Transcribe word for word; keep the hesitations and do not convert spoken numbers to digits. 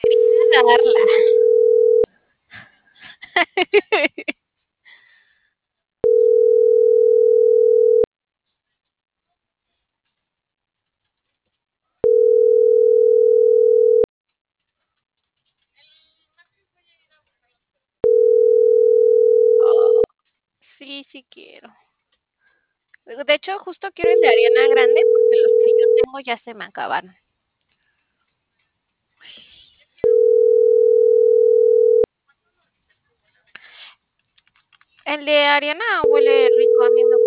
Quería darla. Oh, sí, sí quiero. De hecho, justo quiero el de Ariana Grande porque los que yo tengo ya se me acabaron. El de Ariana huele rico, a mí me gusta.